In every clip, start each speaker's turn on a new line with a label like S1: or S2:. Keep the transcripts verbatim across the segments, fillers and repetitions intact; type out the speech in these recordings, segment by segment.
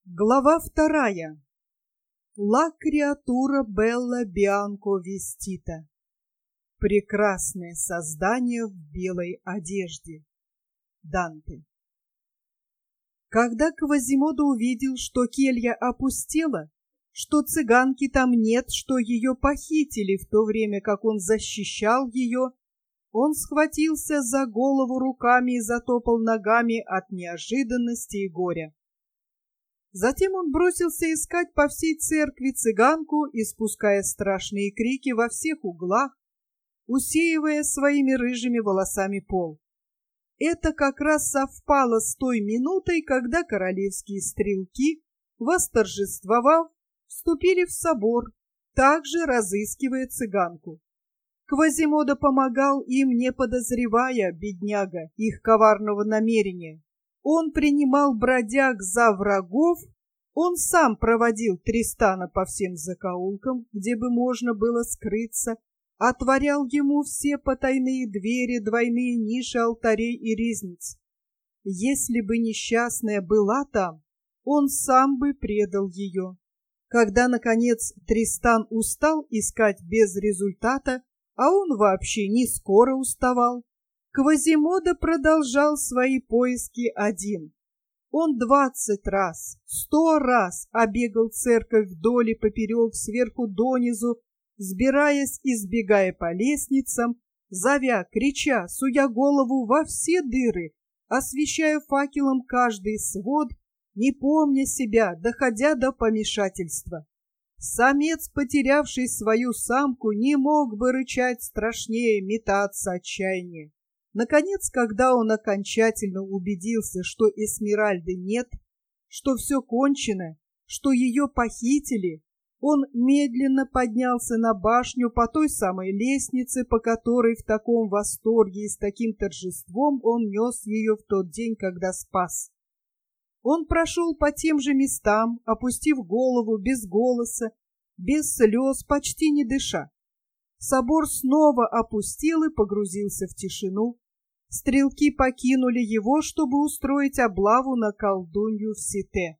S1: Глава вторая. Ла креатура белла бианко вестита. Прекрасное создание в белой одежде. Данте. Когда Квазимодо увидел, что келья опустела, что цыганки там нет, что ее похитили в то время, как он защищал ее, он схватился за голову руками и затопал ногами от неожиданности и горя. Затем он бросился искать по всей церкви цыганку, испуская страшные крики во всех углах, усеивая своими рыжими волосами пол. Это как раз совпало с той минутой, когда королевские стрелки, восторжествовав, вступили в собор, также разыскивая цыганку. Квазимодо помогал им, не подозревая, бедняга, их коварного намерения. Он принимал бродяг за врагов, он сам проводил Тристана по всем закоулкам, где бы можно было скрыться, отворял ему все потайные двери, двойные ниши алтарей и ризниц. Если бы несчастная была там, он сам бы предал ее. Когда, наконец, Тристан устал искать без результата, а он вообще не скоро уставал, Квазимодо продолжал свои поиски один. Он двадцать раз, сто раз обегал церковь вдоль и поперек, сверху донизу, сбираясь и сбегая по лестницам, зовя, крича, суя голову во все дыры, освещая факелом каждый свод, не помня себя, доходя до помешательства. Самец, потерявший свою самку, не мог бы рычать страшнее, метаться отчаяние. Наконец, когда он окончательно убедился, что Эсмеральды нет, что все кончено, что ее похитили, он медленно поднялся на башню по той самой лестнице, по которой в таком восторге и с таким торжеством он нес ее в тот день, когда спас. Он прошел по тем же местам, опустив голову, без голоса, без слез, почти не дыша. Собор снова опустел и погрузился в тишину. Стрелки покинули его, чтобы устроить облаву на колдунью в Сите.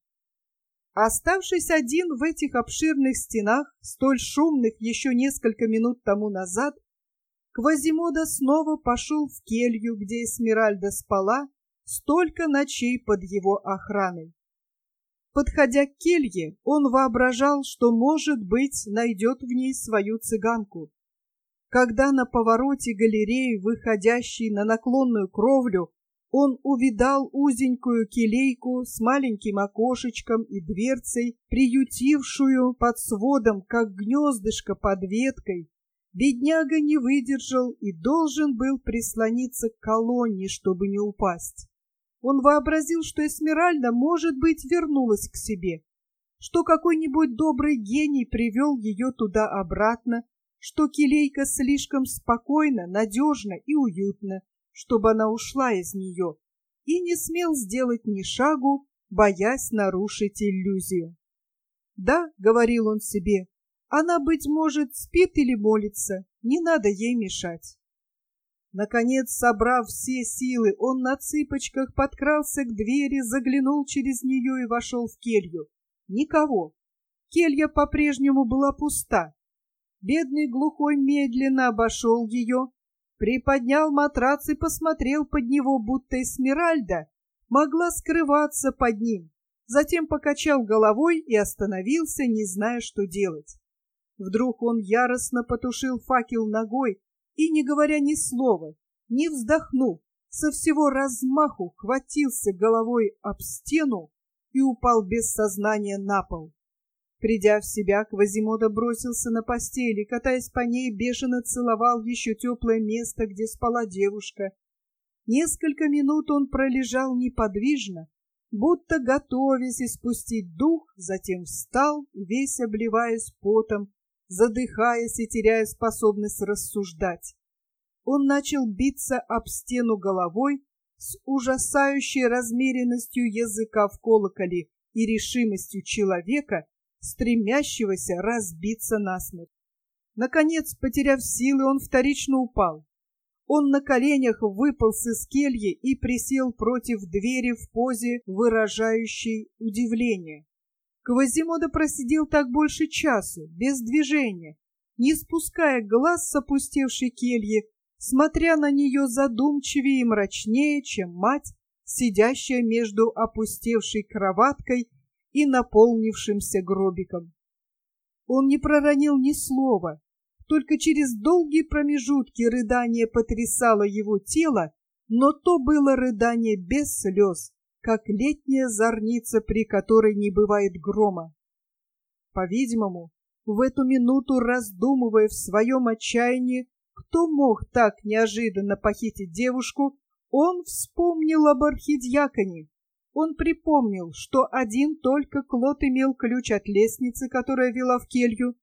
S1: Оставшись один в этих обширных стенах, столь шумных еще несколько минут тому назад, Квазимодо снова пошел в келью, где Эсмеральда спала столько ночей под его охраной. Подходя к келье, он воображал, что, может быть, найдет в ней свою цыганку. Когда на повороте галереи, выходящей на наклонную кровлю, он увидал узенькую келейку с маленьким окошечком и дверцей, приютившую под сводом, как гнездышко под веткой, бедняга не выдержал и должен был прислониться к колонне, чтобы не упасть. Он вообразил, что Эсмеральда, может быть, вернулась к себе, что какой-нибудь добрый гений привел ее туда обратно, что келейка слишком спокойна, надежна и уютна, чтобы она ушла из нее, и не смел сделать ни шагу, боясь нарушить иллюзию. «Да», — говорил он себе, — «она, быть может, спит или молится, не надо ей мешать». Наконец, собрав все силы, он на цыпочках подкрался к двери, заглянул через нее и вошел в келью. Никого. Келья по-прежнему была пуста. Бедный глухой медленно обошел ее, приподнял матрац и посмотрел под него, будто Эсмеральда могла скрываться под ним. Затем покачал головой и остановился, не зная, что делать. Вдруг он яростно потушил факел ногой и, не говоря ни слова, не вздохнув, со всего размаху хватился головой об стену и упал без сознания на пол. Придя в себя, Квазимодо бросился на постель и, катаясь по ней, бешено целовал еще теплое место, где спала девушка. Несколько минут он пролежал неподвижно, будто готовясь испустить дух, затем встал, весь обливаясь потом, задыхаясь и теряя способность рассуждать. Он начал биться об стену головой с ужасающей размеренностью языка в колоколе и решимостью человека, стремящегося разбиться насмерть. Наконец, потеряв силы, он вторично упал. Он на коленях выполз из кельи и присел против двери в позе, выражающей удивление. Квазимода просидел так больше часу, без движения, не спуская глаз с опустевшей кельи, смотря на нее задумчивее и мрачнее, чем мать, сидящая между опустевшей кроваткой и наполнившимся гробиком. Он не проронил ни слова, только через долгие промежутки рыдание потрясало его тело, но то было рыдание без слез, как летняя зорница, при которой не бывает грома. По-видимому, в эту минуту, раздумывая в своем отчаянии, кто мог так неожиданно похитить девушку, он вспомнил об архидьяконе. Он припомнил, что один только Клод имел ключ от лестницы, которая вела в келью.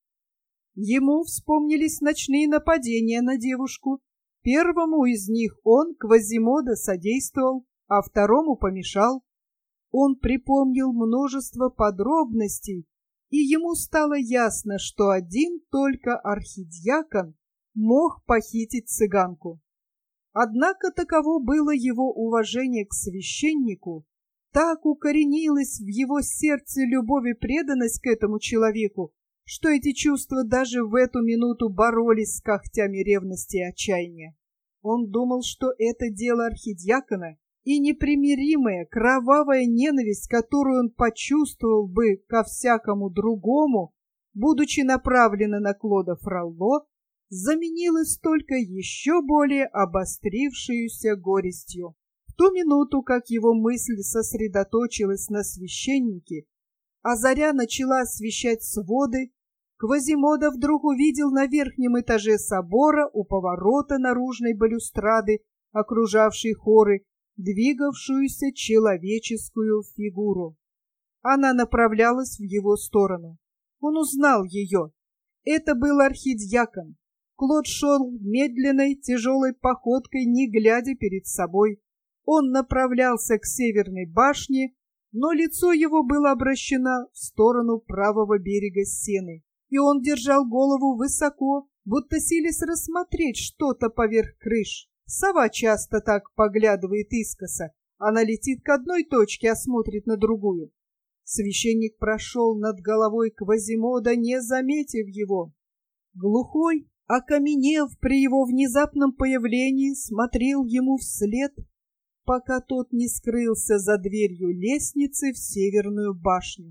S1: Ему вспомнились ночные нападения на девушку. Первому из них он, Квазимода, содействовал, а второму помешал. Он припомнил множество подробностей, и ему стало ясно, что один только архидьякон мог похитить цыганку. Однако таково было его уважение к священнику, так укоренилась в его сердце любовь и преданность к этому человеку, что эти чувства даже в эту минуту боролись с когтями ревности и отчаяния. Он думал, что это дело архидьякона, и непримиримая кровавая ненависть, которую он почувствовал бы ко всякому другому, будучи направлена на Клода Фролло, заменилась только еще более обострившуюся горестью. В ту минуту, как его мысль сосредоточилась на священнике, а заря начала освещать своды, Квазимода вдруг увидел на верхнем этаже собора у поворота наружной балюстрады, окружавшей хоры, двигавшуюся человеческую фигуру. Она направлялась в его сторону. Он узнал ее. Это был архидьякон. Клод шел медленной, тяжелой походкой, не глядя перед собой. Он направлялся к северной башне, но лицо его было обращено в сторону правого берега Сены, и он держал голову высоко, будто силясь рассмотреть что-то поверх крыш. Сова часто так поглядывает искоса. Она летит к одной точке, а смотрит на другую. Священник прошел над головой Квазимода, не заметив его. Глухой, окаменев при его внезапном появлении, смотрел ему вслед, пока тот не скрылся за дверью лестницы в северную башню.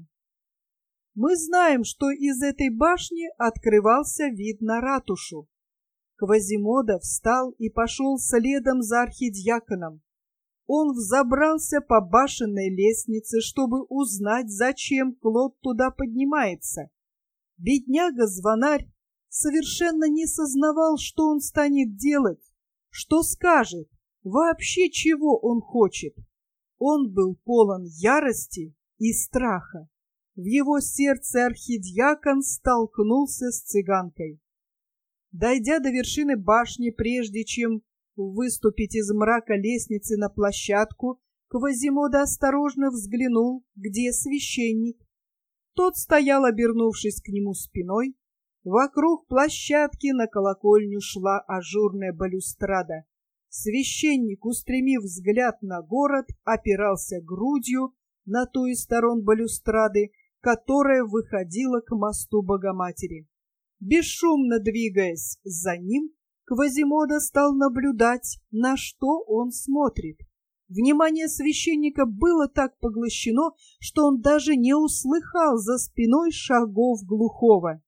S1: Мы знаем, что из этой башни открывался вид на ратушу. Квазимода встал и пошел следом за архидьяконом. Он взобрался по башенной лестнице, чтобы узнать, зачем Клод туда поднимается. Бедняга-звонарь совершенно не сознавал, что он станет делать, что скажет, вообще чего он хочет. Он был полон ярости и страха. В его сердце архидьякон столкнулся с цыганкой. Дойдя до вершины башни, прежде чем выступить из мрака лестницы на площадку, Квазимода осторожно взглянул, где священник. Тот стоял, обернувшись к нему спиной. Вокруг площадки на колокольню шла ажурная балюстрада. Священник, устремив взгляд на город, опирался грудью на ту из сторон балюстрады, которая выходила к мосту Богоматери. Бесшумно двигаясь за ним, Квазимода стал наблюдать, на что он смотрит. Внимание священника было так поглощено, что он даже не услыхал за спиной шагов глухого.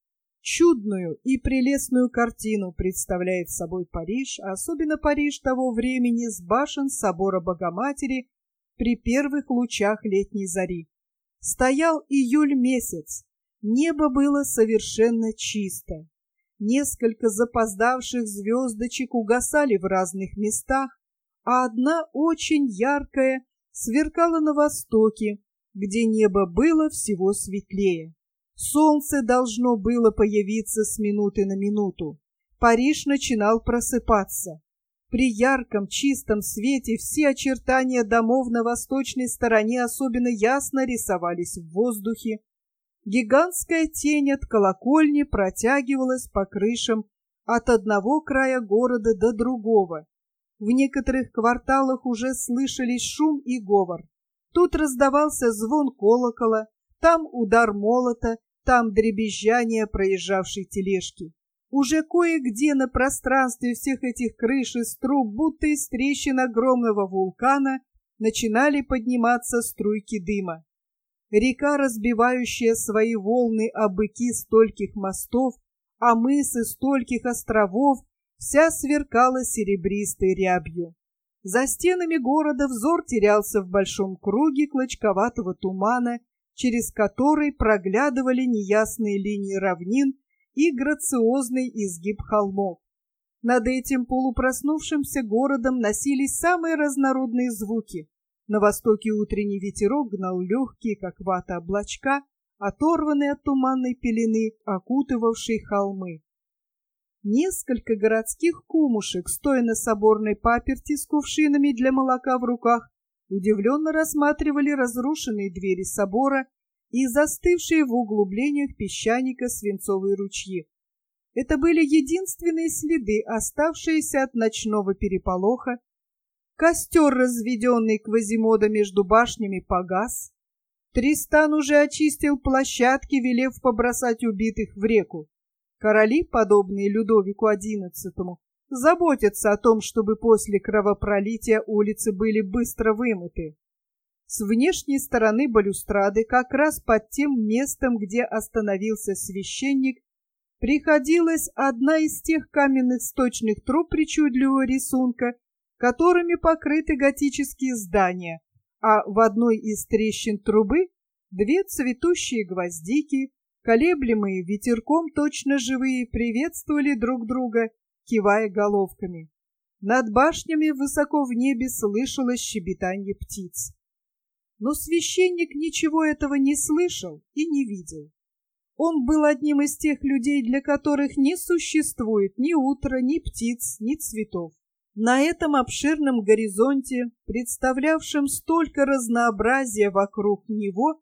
S1: Чудную и прелестную картину представляет собой Париж, а особенно Париж того времени с башен собора Богоматери при первых лучах летней зари. Стоял июль месяц, небо было совершенно чисто. Несколько запоздавших звездочек угасали в разных местах, а одна очень яркая сверкала на востоке, где небо было всего светлее. Солнце должно было появиться с минуты на минуту. Париж начинал просыпаться. При ярком чистом свете все очертания домов на восточной стороне особенно ясно рисовались в воздухе. Гигантская тень от колокольни протягивалась по крышам от одного края города до другого. В некоторых кварталах уже слышались шум и говор. Тут раздавался звон колокола, Там удар молота, там дребезжание проезжавшей тележки. Уже кое-где на пространстве всех этих крыш из труб, будто из трещин огромного вулкана, начинали подниматься струйки дыма. Река, разбивающая свои волны о быки стольких мостов, а мысы стольких островов, вся сверкала серебристой рябью. За стенами города взор терялся в большом круге клочковатого тумана, через который проглядывали неясные линии равнин и грациозный изгиб холмов. Над этим полупроснувшимся городом носились самые разнородные звуки. На востоке утренний ветерок гнал легкие, как вата, облачка, оторванные от туманной пелены, окутывавшей холмы. Несколько городских кумушек, стоя на соборной паперти с кувшинами для молока в руках, удивленно рассматривали разрушенные двери собора и застывшие в углублениях песчаника свинцовые ручьи. Это были единственные следы, оставшиеся от ночного переполоха. Костер, разведенный Квазимодо между башнями, погас. Тристан уже очистил площадки, велев побросать убитых в реку. Короли, подобные Людовику одиннадцатому, заботятся о том, чтобы после кровопролития улицы были быстро вымыты. С внешней стороны балюстрады, как раз под тем местом, где остановился священник, приходилась одна из тех каменных сточных труб причудливого рисунка, которыми покрыты готические здания, а в одной из трещин трубы две цветущие гвоздики, колеблемые ветерком точно живые, приветствовали друг друга, кивая головками. Над башнями высоко в небе слышалось щебетанье птиц. Но священник ничего этого не слышал и не видел. Он был одним из тех людей, для которых не существует ни утра, ни птиц, ни цветов. На этом обширном горизонте, представлявшем столько разнообразия вокруг него,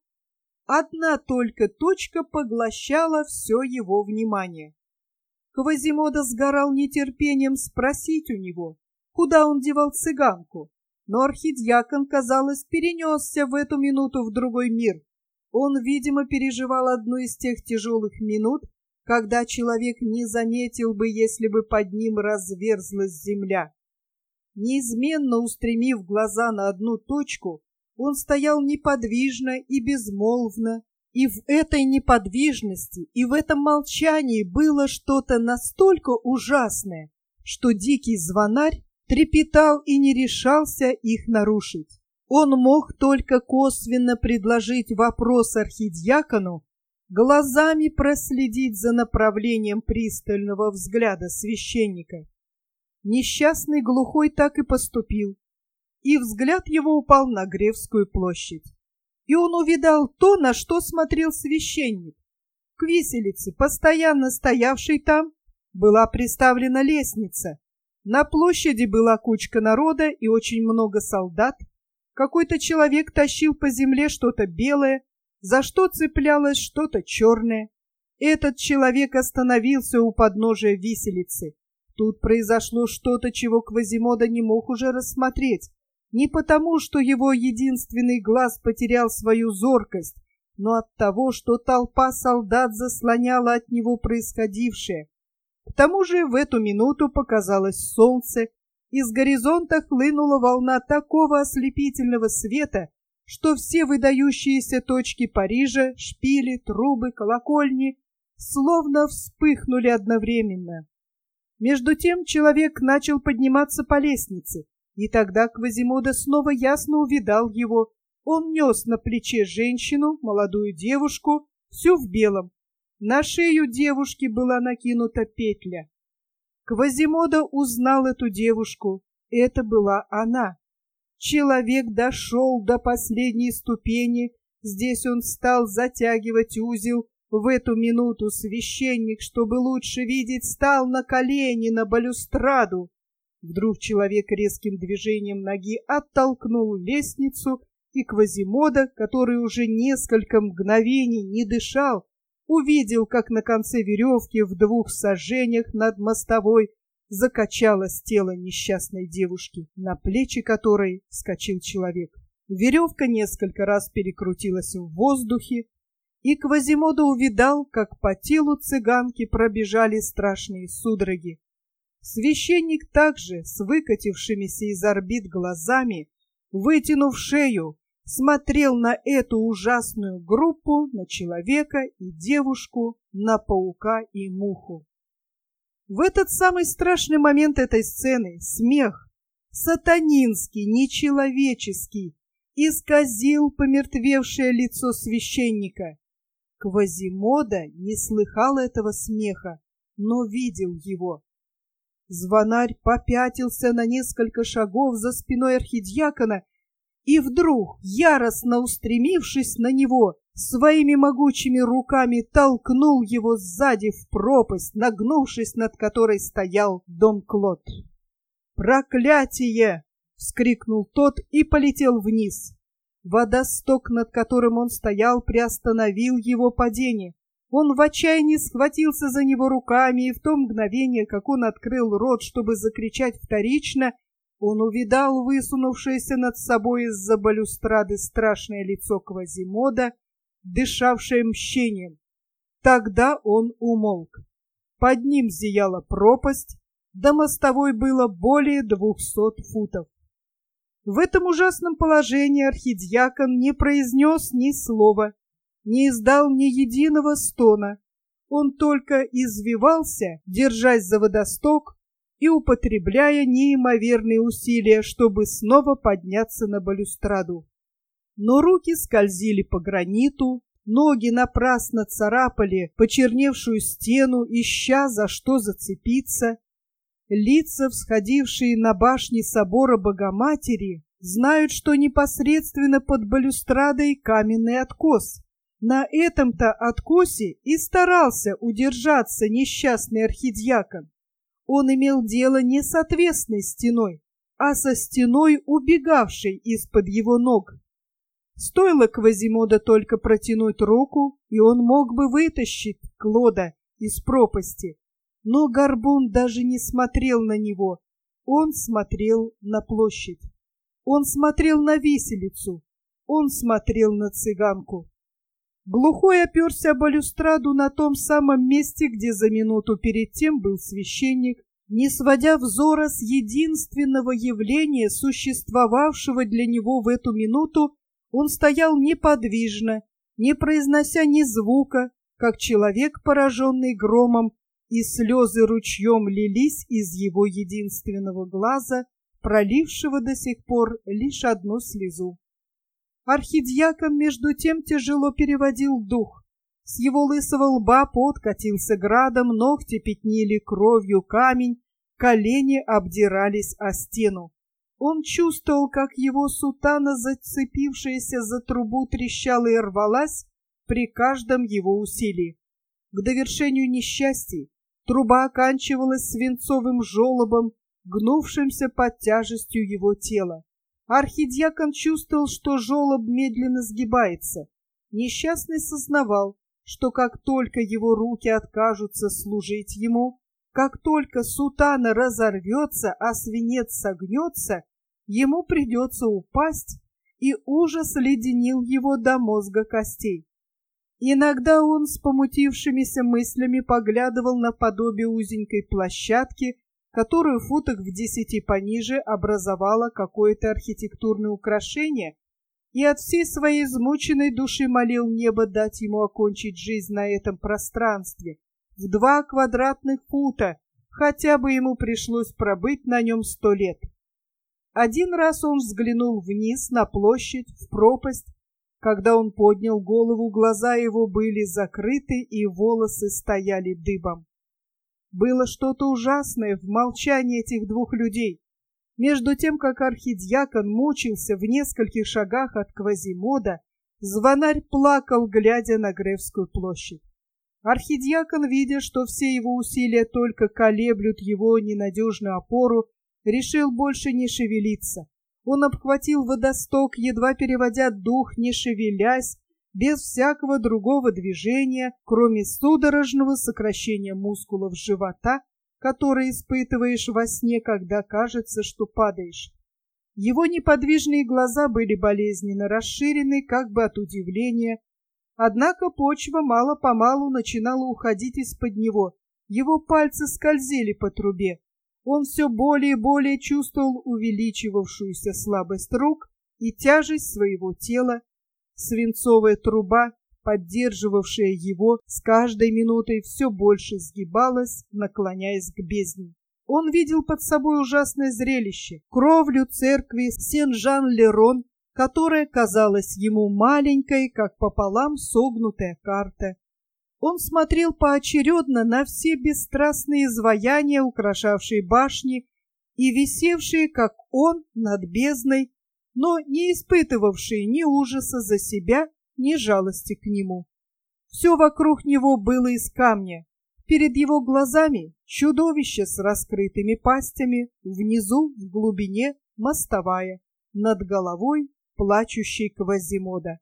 S1: одна только точка поглощала все его внимание. Квазимодо сгорал нетерпением спросить у него, куда он девал цыганку, но архидиакон, казалось, перенесся в эту минуту в другой мир. Он, видимо, переживал одну из тех тяжелых минут, когда человек не заметил бы, если бы под ним разверзлась земля. Неизменно устремив глаза на одну точку, он стоял неподвижно и безмолвно, и в этой неподвижности, и в этом молчании было что-то настолько ужасное, что дикий звонарь трепетал и не решался их нарушить. Он мог только косвенно предложить вопрос архидиакону, глазами проследить за направлением пристального взгляда священника. Несчастный глухой так и поступил, и взгляд его упал на Гревскую площадь. И он увидал то, на что смотрел священник. К виселице, постоянно стоявшей там, была приставлена лестница. На площади была кучка народа и очень много солдат. Какой-то человек тащил по земле что-то белое, за что цеплялось что-то черное. Этот человек остановился у подножия виселицы. Тут произошло что-то, чего Квазимодо не мог уже рассмотреть. Не потому, что его единственный глаз потерял свою зоркость, но от того, что толпа солдат заслоняла от него происходившее. К тому же в эту минуту показалось солнце, и с горизонта хлынула волна такого ослепительного света, что все выдающиеся точки Парижа, шпили, трубы, колокольни, словно вспыхнули одновременно. Между тем человек начал подниматься по лестнице, и тогда Квазимодо снова ясно увидал его. Он нес на плече женщину, молодую девушку, всю в белом. На шею девушки была накинута петля. Квазимодо узнал эту девушку. Это была она. Человек дошел до последней ступени. Здесь он стал затягивать узел. В эту минуту священник, чтобы лучше видеть, стал на колени на балюстраду. Вдруг человек резким движением ноги оттолкнул лестницу, и Квазимодо, который уже несколько мгновений не дышал, увидел, как на конце веревки в двух саженях над мостовой закачалось тело несчастной девушки, на плечи которой вскочил человек. Веревка несколько раз перекрутилась в воздухе, и Квазимода увидал, как по телу цыганки пробежали страшные судороги. Священник также, с выкатившимися из орбит глазами, вытянув шею, смотрел на эту ужасную группу, на человека и девушку, на паука и муху. В этот самый страшный момент этой сцены смех, сатанинский, нечеловеческий, исказил помертвевшее лицо священника. Квазимода не слыхал этого смеха, но видел его. Звонарь попятился на несколько шагов за спиной архидиакона и вдруг, яростно устремившись на него, своими могучими руками толкнул его сзади в пропасть, нагнувшись, над которой стоял Дон Клод. «Проклятие!» — вскрикнул тот и полетел вниз. Водосток, над которым он стоял, приостановил его падение. Он в отчаянии схватился за него руками, и в то мгновение, как он открыл рот, чтобы закричать вторично, он увидал высунувшееся над собой из-за балюстрады страшное лицо Квазимода, дышавшее мщением. Тогда он умолк. Под ним зияла пропасть, до мостовой было более двухсот футов. В этом ужасном положении архидиакон не произнес ни слова, не издал ни единого стона. Он только извивался, держась за водосток и употребляя неимоверные усилия, чтобы снова подняться на балюстраду. Но руки скользили по граниту, ноги напрасно царапали почерневшую стену, ища за что зацепиться. Лица, всходившие на башне собора Богоматери, знают, что непосредственно под балюстрадой каменный откос. На этом-то откосе и старался удержаться несчастный архидиакон. Он имел дело не с отвесной стеной, а со стеной, убегавшей из-под его ног. Стоило Квазимода только протянуть руку, и он мог бы вытащить Клода из пропасти. Но горбун даже не смотрел на него, он смотрел на площадь, он смотрел на виселицу, он смотрел на цыганку. Глухой оперся о балюстраду на том самом месте, где за минуту перед тем был священник, не сводя взора с единственного явления, существовавшего для него в эту минуту. Он стоял неподвижно, не произнося ни звука, как человек, пораженный громом, и слезы ручьем лились из его единственного глаза, пролившего до сих пор лишь одну слезу. Архидиакон между тем тяжело переводил дух. С его лысого лба пот катился градом, ногти пятнили кровью камень, колени обдирались о стену. Он чувствовал, как его сутана, зацепившаяся за трубу, трещала и рвалась при каждом его усилии. К довершению несчастья труба оканчивалась свинцовым желобом, гнувшимся под тяжестью его тела. Архидиакон чувствовал, что желоб медленно сгибается. Несчастный сознавал, что как только его руки откажутся служить ему, как только сутана разорвется, а свинец согнется, ему придется упасть, и ужас леденил его до мозга костей. Иногда он с помутившимися мыслями поглядывал на подобие узенькой площадки, которую в футах в десяти пониже образовало какое-то архитектурное украшение, и от всей своей измученной души молил небо дать ему окончить жизнь на этом пространстве, в два квадратных фута, хотя бы ему пришлось пробыть на нем сто лет. Один раз он взглянул вниз на площадь, в пропасть. Когда он поднял голову, глаза его были закрыты, и волосы стояли дыбом. Было что-то ужасное в молчании этих двух людей. Между тем, как архидиакон мучился в нескольких шагах от Квазимода, звонарь плакал, глядя на Гревскую площадь. Архидиакон, видя, что все его усилия только колеблют его ненадежную опору, решил больше не шевелиться. Он обхватил водосток, едва переводя дух, не шевелясь, без всякого другого движения, кроме судорожного сокращения мускулов живота, которое испытываешь во сне, когда кажется, что падаешь. Его неподвижные глаза были болезненно расширены, как бы от удивления. Однако почва мало-помалу начинала уходить из-под него, его пальцы скользили по трубе. Он все более и более чувствовал увеличивавшуюся слабость рук и тяжесть своего тела. Свинцовая труба, поддерживавшая его, с каждой минутой все больше сгибалась, наклоняясь к бездне. Он видел под собой ужасное зрелище — кровлю церкви Сен-Жан-Лерон, которая казалась ему маленькой, как пополам согнутая карта. Он смотрел поочередно на все бесстрастные изваяния, украшавшие башни и висевшие, как он, над бездной, но не испытывавшие ни ужаса за себя, ни жалости к нему. Все вокруг него было из камня. Перед его глазами чудовище с раскрытыми пастями, внизу, в глубине, мостовая, над головой плачущий Квазимода.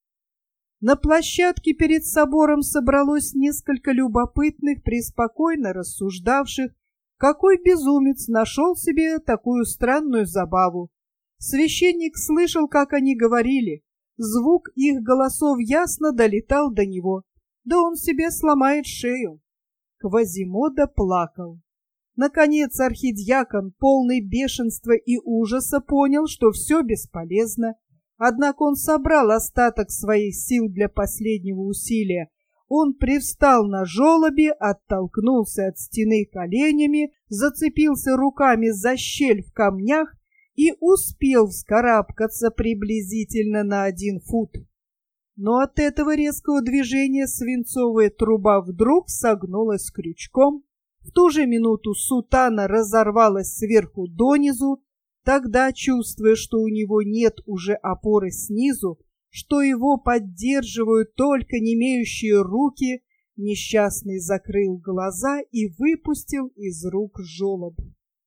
S1: На площадке перед собором собралось несколько любопытных, преспокойно рассуждавших, какой безумец нашел себе такую странную забаву. Священник слышал, как они говорили, звук их голосов ясно долетал до него, да он себе сломает шею. Квазимода плакал. Наконец архидиакон, полный бешенства и ужаса, понял, что все бесполезно. Однако он собрал остаток своих сил для последнего усилия. Он привстал на желобе, оттолкнулся от стены коленями, зацепился руками за щель в камнях и успел вскарабкаться приблизительно на один фут. Но от этого резкого движения свинцовая труба вдруг согнулась крючком. В ту же минуту сутана разорвалась сверху донизу. Тогда, чувствуя, что у него нет уже опоры снизу, что его поддерживают только немеющие руки, несчастный закрыл глаза и выпустил из рук желоб.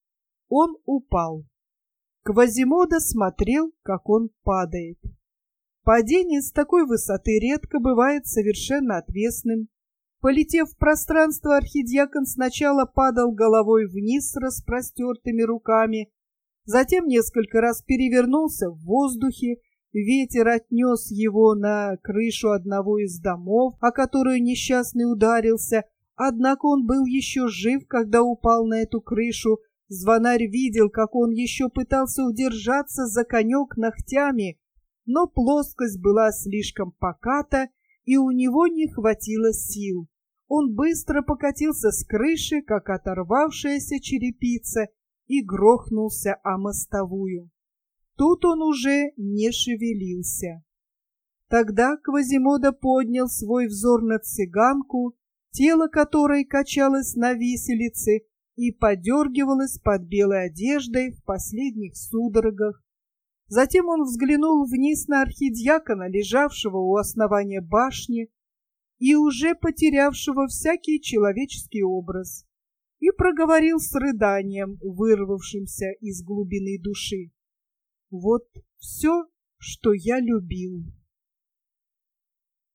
S1: Он упал. Квазимода смотрел, как он падает. Падение с такой высоты редко бывает совершенно отвесным. Полетев в пространство, архидиакон сначала падал головой вниз с распростертыми руками, затем несколько раз перевернулся в воздухе, ветер отнес его на крышу одного из домов, о которую несчастный ударился, однако он был еще жив, когда упал на эту крышу. Звонарь видел, как он еще пытался удержаться за конек ногтями, но плоскость была слишком поката, и у него не хватило сил. Он быстро покатился с крыши, как оторвавшаяся черепица, и грохнулся о мостовую. Тут он уже не шевелился. Тогда Квазимода поднял свой взор на цыганку, тело которой качалось на виселице и подергивалось под белой одеждой в последних судорогах. Затем он взглянул вниз на архидиакона, лежавшего у основания башни и уже потерявшего всякий человеческий образ, и проговорил с рыданием, вырвавшимся из глубины души: «Вот все, что я любил».